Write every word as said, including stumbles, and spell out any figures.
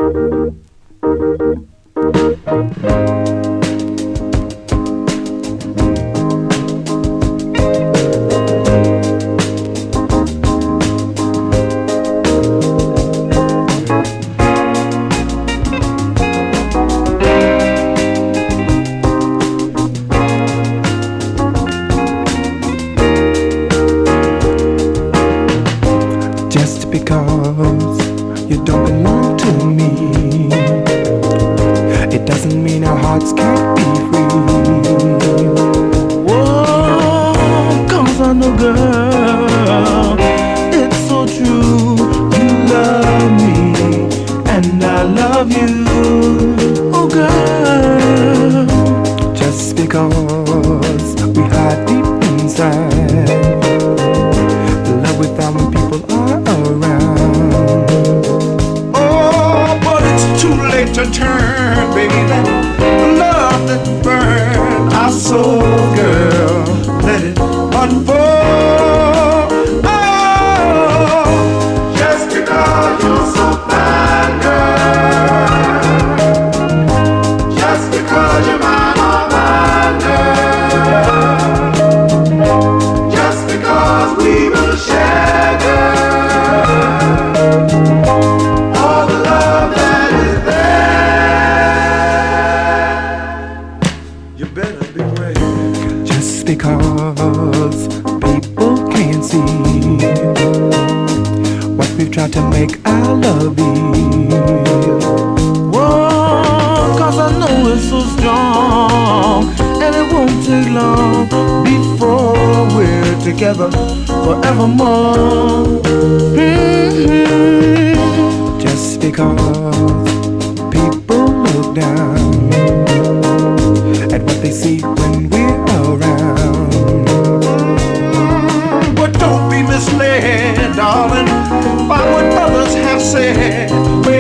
Just because you don't belong to me, it doesn't mean our hearts can't be free. Whoa, cause I know, girl, it's so true. You love me and I love you. Oh girl, just because we hide deep inside the love we found when people are around. Oh, but it's too late to turn, baby. That love that burn our soul, girl, let it unfold. Oh, just because you're so fine, girl, just because you're mine, all mine, girl, just because we will share, girl, all the love that is there. You better be ready. Just because people can't see what we've tried to make our love be. Whoa, cause I know it's so strong, and it won't take long before we're together forevermore. Mm-hmm. Just because people look down at what they see when we're around. But don't be misled, darling, by what others have said.